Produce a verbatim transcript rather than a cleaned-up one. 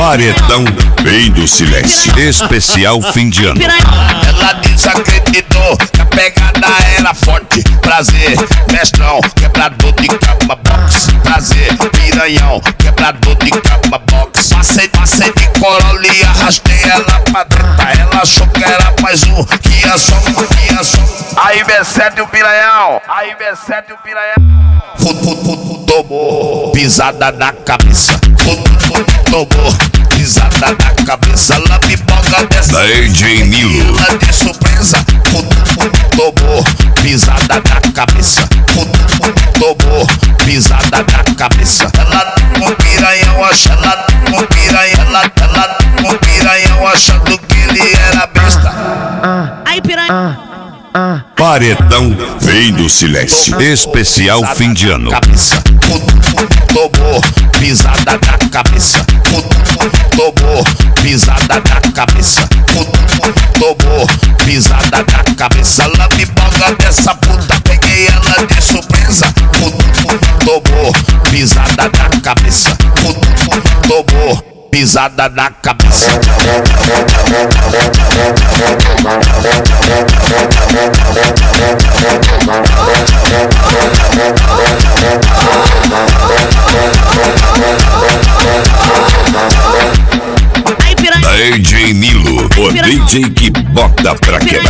Paredão bem do silêncio. Especial fim de ano. Ela desacreditou que a pegada era forte. Prazer, mestrão, quebrador de cama box. Prazer, piranhão, quebrador de cama box. Passei, passei de Corolla e arrastei ela pra dentro. Ela achou que era mais um, que ia só um, que ia só um. Aí B sete o piranhão, aí B sete o piranhão. Fut, fut, fut, tomou pisada na cabeça. Fut, fut, tomou pisada na cabeça. Lambiboga dessa D J Nilo. ela de surpresa. Fut, fut, tomou pisada na cabeça. Fut, fut, tomou pisada na cabeça. Ela com piranhão achando, ela com piranhão, ela, ela com piranhão achando que ele era besta. Aí piranha. Paredão vem do silêncio. Especial fim de ano. Cabeça, tomou pisada na cabeça. Tomou pisada na cabeça. Tomou pisada na cabeça. Lambiboga dessa puta, peguei ela de surpresa. Tomou pisada na cabeça. Tomou pisada na cabeça. Aí piranha. D J Nilo, o D J que bota pra quebrar.